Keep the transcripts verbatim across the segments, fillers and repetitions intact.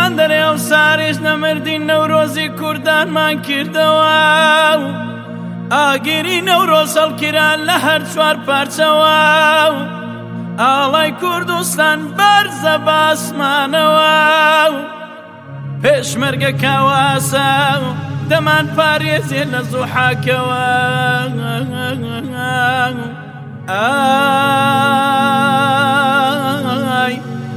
دەرێ و ساریش نەمردی نەورۆزی کوردانمان کردەوە ئاگیری نەورۆز هەڵگیران لە هەر چوار پارچەوە ئاڵای کوردستان بەرزە باسمانەوە پێشمەرگە کاواسە دەمان پارێزێ لە زوحاکەوە ئای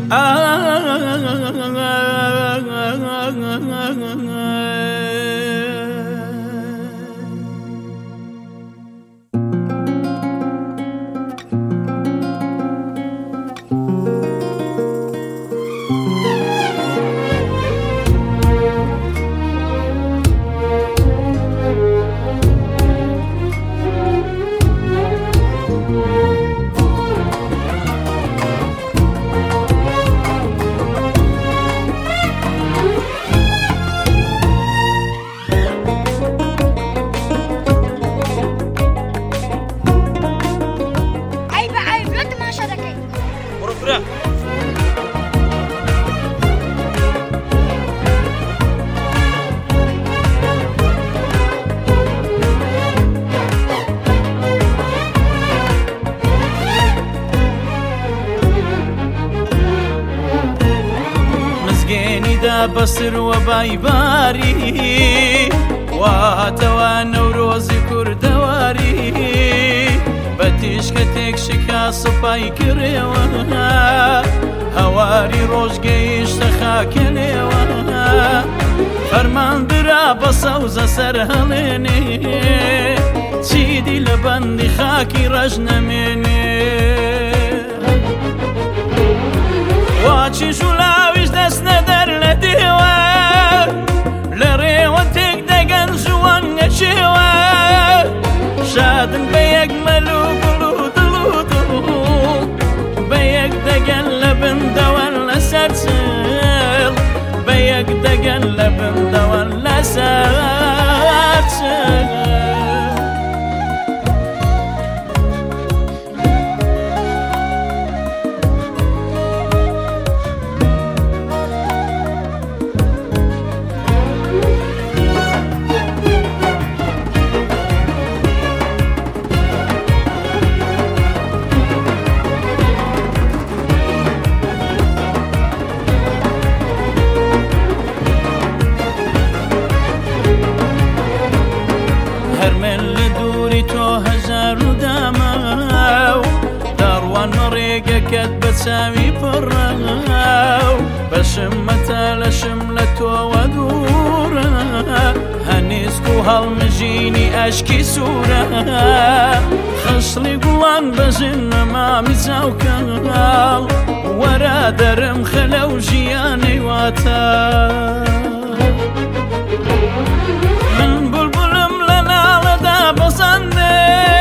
بەسر وە بایباری واتەوە نەورۆزی کوردەواری بە تیشکە تێک شکا سوپای کڕێوە هەواری ڕۆژگەیشتە خاکە لێوە فەرماندرا بە سەوزە سەر هەڵێنێ چیدی لە بەندی خاکی ڕەش نەمێنێ واچی ژولاویش دەست نەدەر لە دێوە لە ڕێوە تێک دەگەن ژوانگە چێوە شادن بە یەک مەلو گوڵ و دڵ و دڵ بە یەک دەگەن لە بندەوەن لەسەر چڵ بە یەک دەگەن لە بندەوەن لەسەر چڵ ڕێگەکەت بە چاوی پڕە بەشممەتە لەشم لە تۆوە دوورە هەنیسک و هەڵمژینی ئەشکی سوورە خەشڵی گوڵان بەژن نەمامی چاوکەڵ وەرە دەرم خەلە و ژیانەی واتە من بولبولم لە ناڵەدا بەزەندێ